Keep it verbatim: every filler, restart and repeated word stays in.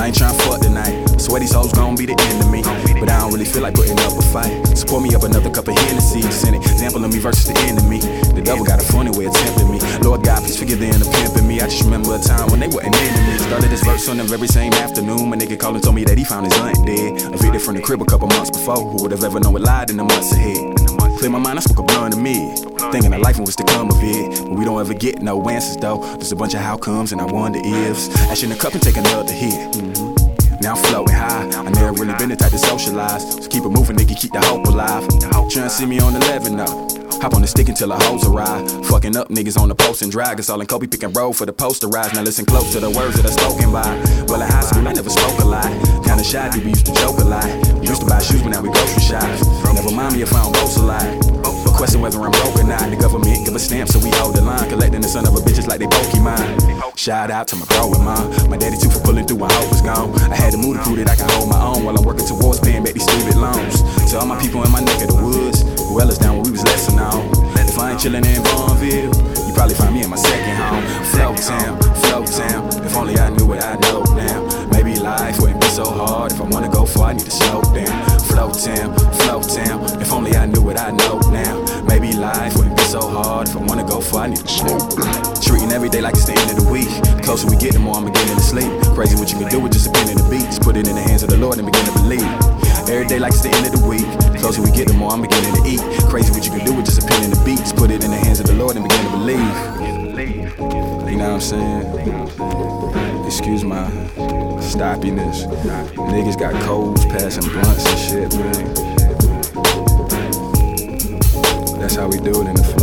I ain't tryna fuck tonight. Swear these hoes gon' be the end of me, but I don't really feel like putting up a fight. So pour me up another cup of Hennessy, just an example of me versus the enemy. The devil got a funny way of tempting me. Lord God, please forgive the inner pimping me. I just remember a time when they weren't enemies. Started this verse on the very same afternoon. My nigga called and told me that he found his aunt dead, evicted from the crib a couple months before. Who would've ever known it lied in the months ahead? Clear my mind, I spoke a blunt to me, thinking of life and what's to come of it. But we don't ever get no answers though. There's a bunch of how comes and I wonder ifs. Ash in a cup and take another hit. Mm-hmm. Now I'm floating high. I never really been the type to socialize, so keep it moving, nigga, keep the hope alive. Tryna see me on eleven though. Hop on the stick until the hoes arrive. Fucking up niggas on the post and drag us all in Kobe pick and roll for the posterized. Now listen close to the words that are spoken by. Well, in high school I never spoke a lot. Kinda shy, dude, we used to joke a lot. We used to buy shoes, but now we grocery shops. Never mind me if I don't boast a lot. But question whether I'm broke or not. The government give a stamp, so we hold the line. Collecting the son of a bitches like they Pokemon. Shout out to my bro and mom. My daddy too for pulling through when hope was gone. I had to move to prove that I can hold my own while I'm working towards paying back these student loans. To all my people in my neck of the woods, who else down when we was lesser known. If I ain't chillin' in Vaughnville, you probably find me in my second home. Float town, float town. If only I knew what I know now. Maybe life wouldn't be so hard. If I wanna go far, I need to slow down. Float town, float town. If only I knew what I know now. Maybe life wouldn't be so hard. If I wanna go far, I need to slow down. Treating every day like it's the end of the week. The closer we get, the more I'm beginning to sleep. Crazy what you can do with just a pen and a beat. Just put it in the hands of the Lord and begin to believe. Every day like it's the end of the week. The closer we get, the more I'm beginning to eat. Crazy what you can do with just a pen and a beat. Just put it in the hands of the Lord and begin to believe. You know what I'm saying? Excuse my stoppiness. Niggas got codes, passing blunts and shit, man. That's how we do it in the